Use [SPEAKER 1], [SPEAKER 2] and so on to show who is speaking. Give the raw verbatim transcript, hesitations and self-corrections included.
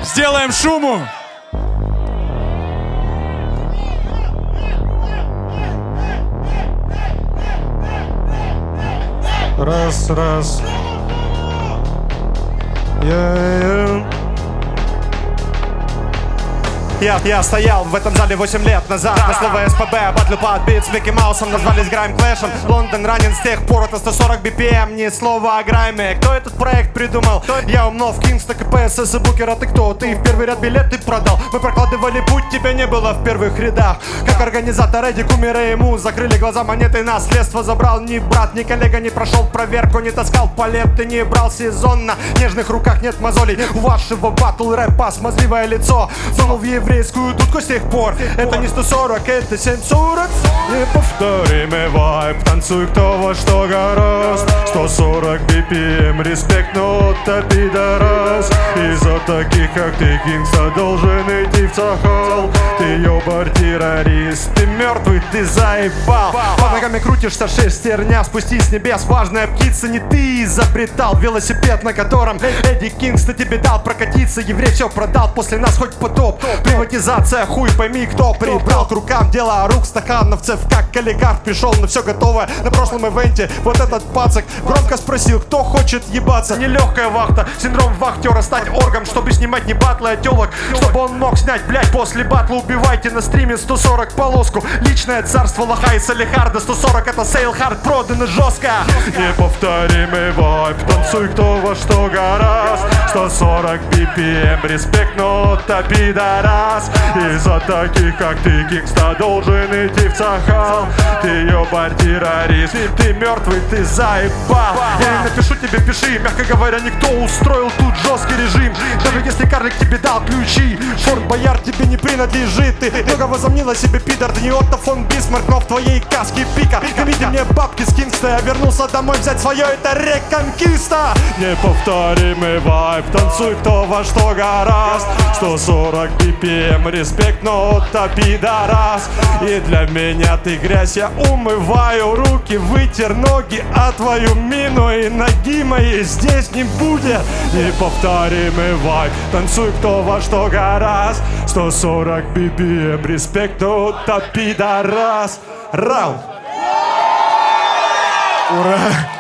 [SPEAKER 1] Сделаем шуму!
[SPEAKER 2] Раз, раз. Yeah, yeah. Я, я стоял в этом зале восемь лет назад. На слово СПБ, батлю под бит с Микки Маусом. Назвались Грайм Клэшем. Лондон ранен с тех пор, это сто сорок би пи эм. Ни слова о грайме. Кто этот проект придумал? Я умнов, Кингста, КПСС и Букер. А ты кто? Ты в первый ряд билеты продал. Мы прокладывали путь, тебя не было в первых рядах. Как организатор Эдди, кумира ему закрыли глаза монеты. Наследство забрал ни брат, ни коллега. Не прошел проверку, не таскал палеты. Не брал сезон, на нежных руках нет мозолей. У вашего батл рэпа смазливое лицо. Сунул в еврейскую дудку с тех пор. Это не сто сорок, это семь сорок. Неповторимый вайб. Танцуй, кто во что гораст. Сто сорок би пи эм, респект, но то пидорас. Из-за таких, как ты, Кингста, должен идти в цахал. Ты ёбар-террорист, ты мертвый, ты заебал. Под ногами крутишься, шестерня, спустись с небес. Важная птица, не ты изобретал велосипед, на котором Эдди Кингста тебе дал прокатиться. Еврей все продал, после нас хоть потоп. Приватизация, хуй пойми, кто прибрал к рукам дело рук стакановцев. Как олигарх пришел на все готовое на прошлом ивенте. Вот этот пацак громко спросил, кто хочет ебаться. Нелегкая вахта, синдром вахтера, стать оргом, чтобы снимать не батлы, а телок. Чтобы он мог снять, блять, после батла убивайте на стриме сто сорок полоску. Личное царство лоха и Салихарда. Сто сорок это сейл хард, продано жестко. Неповторимый вайб. Танцуй, кто во что гораст. Сто сорок би пи эм, респект, но то пидорас. Из-за таких, как ты, Кингста, должен идти в цахал. Ты ёбар-террорист, ты мертвый, ты заебал. Я не напишу тебе, пиши. Мягко говоря, никто устроил тут жесткий режим. Даже если карлик тебе дал ключи, Форт Боярд тебе не принадлежит. Ты много возомнил о себе, пидор. Ты не Отто фон Бисмарк, но в твоей каске пика. Гоните мне бабки с Кингста. Я вернулся домой взять свое, это реконкиста. Неповторимый вайб. Танцуй, кто во что гораст. Сто сорок би пи эм, респект, но то пидорас. И для меня ты грязь, я умываю руки. Вытер ноги, а твою мину и ноги моей здесь не будет. Неповторимый вайб. Танцуй, кто во что гораст. Сто сорок би пи эм, респект, но то пидорас. Раунд. Ура!